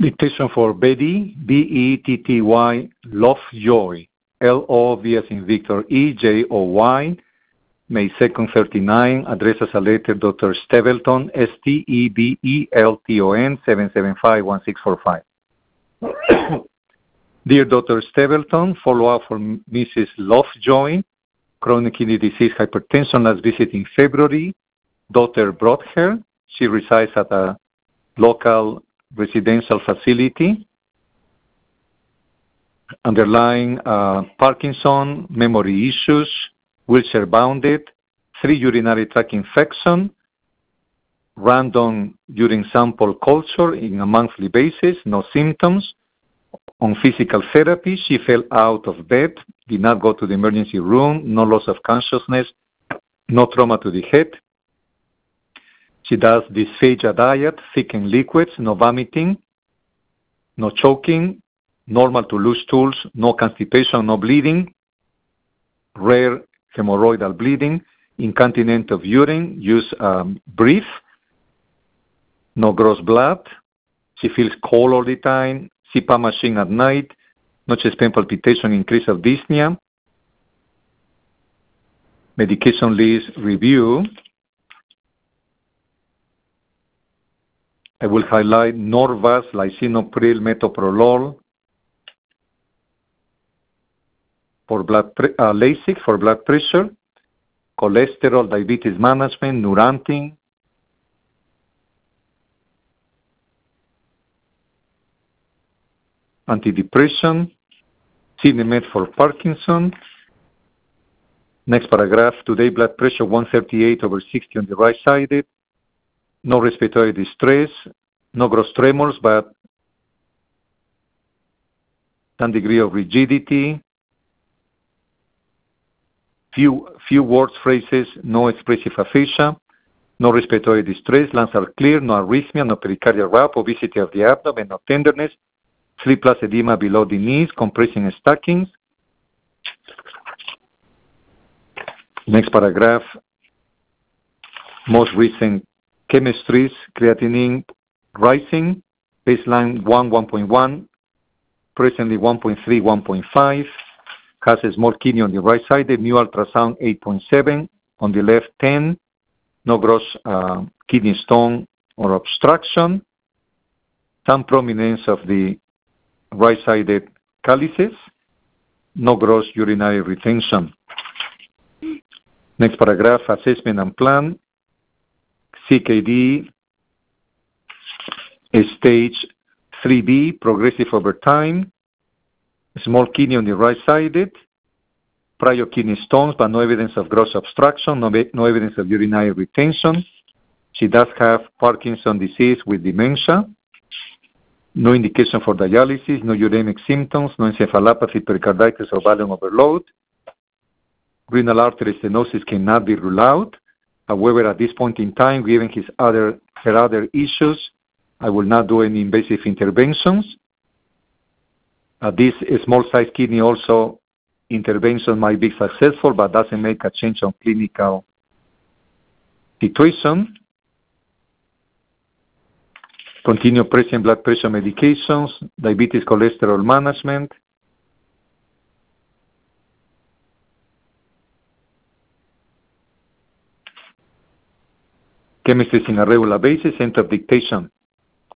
Dictation for Betty, B-E-T-T-Y, Lovejoy, L-O-V as in Victor, E-J-O-Y, May 2nd, 39, address as a letter, Dr. Stebelton, S-T-E-B-E-L-T-O-N, 775-1645. Dear Dr. Stebelton, follow-up for Mrs. Lovejoy, chronic kidney disease, hypertension, last visit in February. Daughter brought her. She resides at a local residential facility. Underlying Parkinson, memory issues, wheelchair bounded, 3 urinary tract infection, random urine sample culture in a monthly basis, no symptoms. On physical therapy, she fell out of bed, did not go to the emergency room, no loss of consciousness, no trauma to the head. She does dysphagia diet, thickened liquids, no vomiting, no choking, normal to loose stools, no constipation, no bleeding, rare hemorrhoidal bleeding, incontinent of urine, use breathe, no gross blood. She feels cold all the time, CPAP machine at night, no chest pain palpitation, increase of dyspnea. Medication list review. I will highlight Norvasc, lisinopril, metoprolol for Lasix for blood pressure, cholesterol, diabetes management, Neurontin, antidepressant, Sinemet for Parkinson. Next paragraph, today blood pressure 138/60 on the right sided, no respiratory distress, no gross tremors, but some degree of rigidity, few words, phrases, no expressive aphasia, no respiratory distress, lungs are clear, no arrhythmia, no pericardial rap, obesity of the abdomen, no tenderness, sleepless edema below the knees, compressing stockings. Next paragraph, most recent chemistries, creatinine rising, baseline 1.1, presently 1.3, 1.5, has a small kidney on the right side, the new ultrasound 8.7, on the left 10, no gross kidney stone or obstruction, some prominence of the right-sided calyces, no gross urinary retention. Next paragraph, assessment and plan, CKD, stage 3B, progressive over time, small kidney on the right-sided, prior kidney stones, but no evidence of gross obstruction, no evidence of urinary retention. She does have Parkinson's disease with dementia, no indication for dialysis, no uremic symptoms, no encephalopathy, pericarditis, or volume overload. Renal artery stenosis cannot be ruled out. However, at this point in time, given her other issues, I will not do any invasive interventions. This small-sized kidney also intervention might be successful, but doesn't make a change on clinical situation. Continue pressing blood pressure medications, diabetes cholesterol management. Chemistries in a regular basis, end of dictation.